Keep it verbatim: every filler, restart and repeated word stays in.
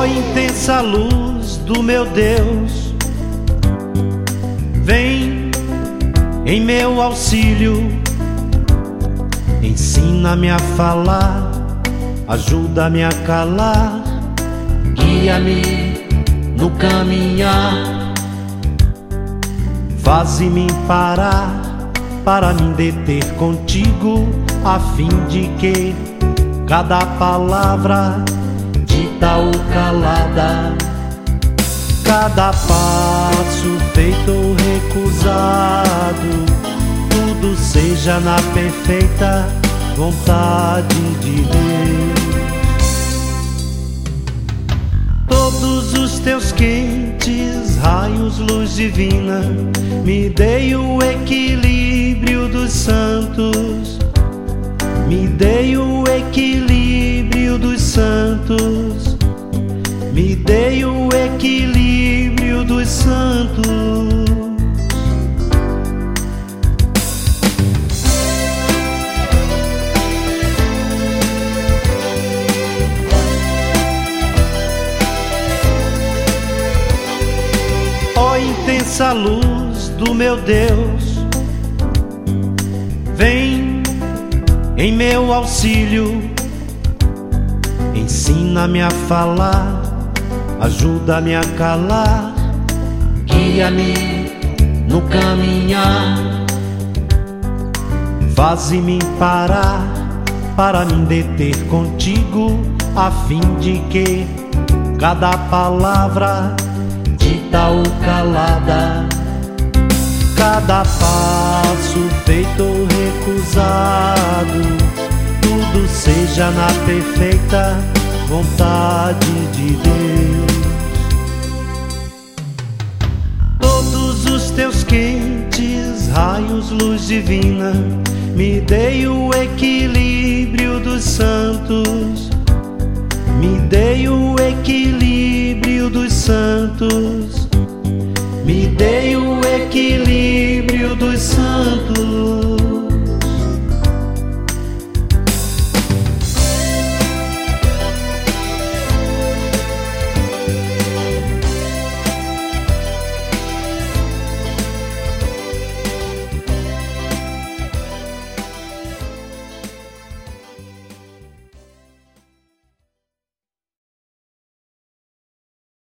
Ó intensa luz do meu Deus, vem em meu auxílio, ensina-me a falar, ajuda-me a calar, guia-me no caminhar, faze-me parar para me deter contigo, a fim de que cada palavra dita ou calada, cada passo feito ou recusado, tudo seja na perfeita vontade de Deus. Todos os teus quentes raios, luz divina, me dei o equilíbrio dos santos, me dei o equilíbrio dos santos, me dei o equilíbrio dos santos. Ó intensa luz do meu Deus, vem em meu auxílio, ensina-me a falar, ajuda-me a calar, guia-me no caminhar, faze-me parar para me deter contigo, a fim de que cada palavra dita ou calada, cada passo feito ou recusado, tudo seja na perfeita vontade de Deus. Todos os teus quentes raios, luz divina, me dei o equilíbrio dos santos, me dei o equilíbrio dos santos, me dei o equilíbrio dos santos.